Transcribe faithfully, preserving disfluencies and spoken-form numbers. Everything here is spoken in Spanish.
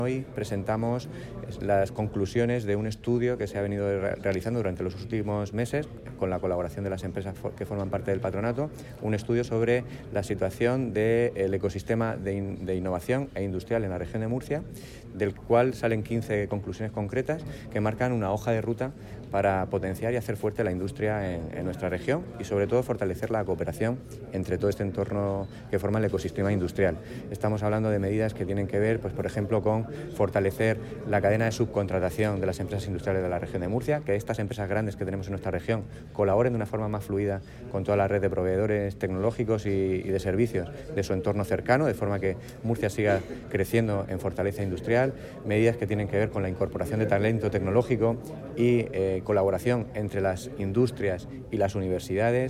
Hoy presentamos las conclusiones de un estudio que se ha venido realizando durante los últimos meses con la colaboración de las empresas que forman parte del patronato, un estudio sobre la situación del ecosistema de, in, de innovación e industrial en la región de Murcia, del cual salen quince conclusiones concretas que marcan una hoja de ruta para potenciar y hacer fuerte la industria en, en nuestra región y sobre todo fortalecer la cooperación entre todo este entorno que forma el ecosistema industrial. Estamos hablando de medidas que tienen que ver, pues, por ejemplo, con fortalecer la cadena de subcontratación de las empresas industriales de la región de Murcia, que estas empresas grandes que tenemos en nuestra región colaboren de una forma más fluida con toda la red de proveedores tecnológicos y, y de servicios de su entorno cercano, de forma que Murcia siga creciendo en fortaleza industrial, medidas que tienen que ver con la incorporación de talento tecnológico y eh, colaboración entre las industrias y las universidades,